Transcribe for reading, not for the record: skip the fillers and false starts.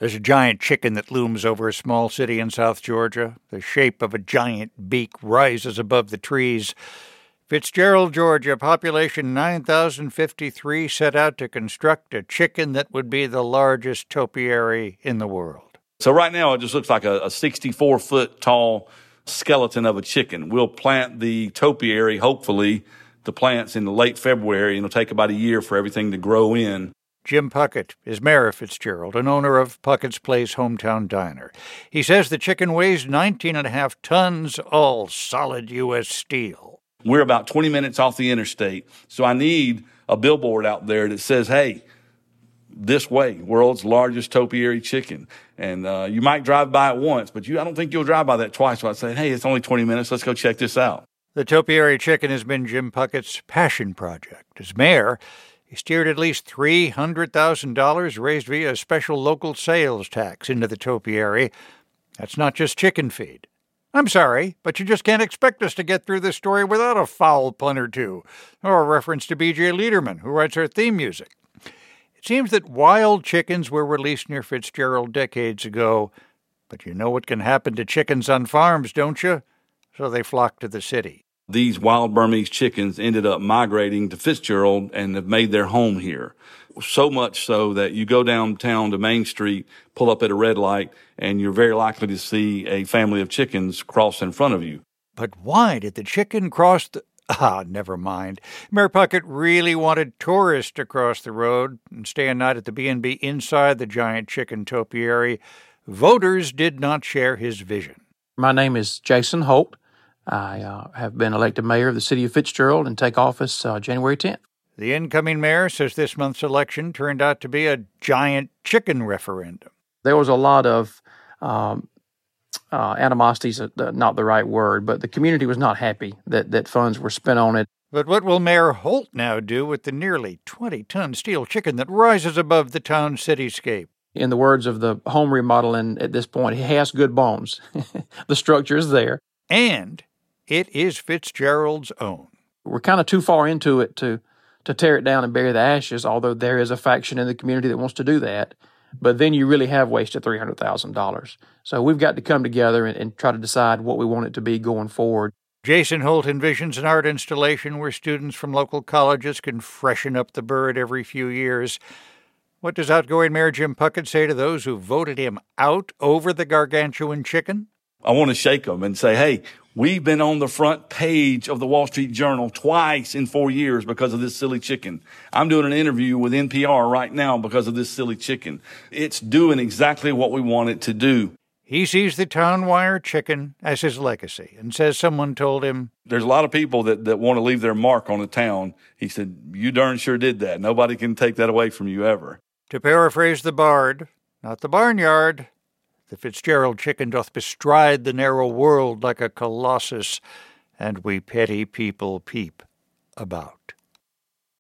There's a giant chicken that looms over a small city in South Georgia. The shape of a giant beak rises above the trees. Fitzgerald, Georgia, population 9,053, set out to construct a chicken that would be the largest topiary in the world. So right now it just looks like a 64-foot tall skeleton of a chicken. We'll plant the topiary, hopefully, the plants in the late February, and it'll take about a year for everything to grow in. Jim Puckett is Mayor of Fitzgerald and owner of Puckett's Place Hometown Diner. He says the chicken weighs 19.5 tons, all solid U.S. steel. We're about 20 minutes off the interstate, so I need a billboard out there that says, hey, this way, world's largest topiary chicken. And you might drive by it once, but I don't think you'll drive by that twice. So I say, hey, it's only 20 minutes. Let's go check this out. The topiary chicken has been Jim Puckett's passion project. As mayor, he steered at least $300,000 raised via a special local sales tax into the topiary. That's not just chicken feed. I'm sorry, but you just can't expect us to get through this story without a foul pun or two, or a reference to B.J. Liederman, who writes our theme music. It seems that wild chickens were released near Fitzgerald decades ago, but you know what can happen to chickens on farms, don't you? So they flock to the city. These wild Burmese chickens ended up migrating to Fitzgerald and have made their home here. So much so that you go downtown to Main Street, pull up at a red light, and you're very likely to see a family of chickens cross in front of you. But why did the chicken cross the... never mind. Mayor Puckett really wanted tourists to cross the road and stay a night at the B&B inside the giant chicken topiary. Voters did not share his vision. My name is Jason Holt. I have been elected mayor of the city of Fitzgerald and take office January 10th. The incoming mayor says this month's election turned out to be a giant chicken referendum. There was a lot of animosity is not the right word, but the community was not happy that funds were spent on it. But what will Mayor Holt now do with the nearly 20-ton steel chicken that rises above the town cityscape? In the words of the home remodeling at this point, he has good bones. The structure is there. And it is Fitzgerald's own. We're kind of too far into it to tear it down and bury the ashes, although there is a faction in the community that wants to do that. But then you really have wasted $300,000. So we've got to come together and try to decide what we want it to be going forward. Jason Holt envisions an art installation where students from local colleges can freshen up the bird every few years. What does outgoing Mayor Jim Puckett say to those who voted him out over the gargantuan chicken? I want to shake them and say, hey, we've been on the front page of the Wall Street Journal twice in 4 years because of this silly chicken. I'm doing an interview with NPR right now because of this silly chicken. It's doing exactly what we want it to do. He sees the town wire chicken as his legacy and says someone told him, there's a lot of people that want to leave their mark on the town. He said, you darn sure did that. Nobody can take that away from you ever. To paraphrase the bard, not the barnyard, the Fitzgerald chicken doth bestride the narrow world like a colossus, and we petty people peep about.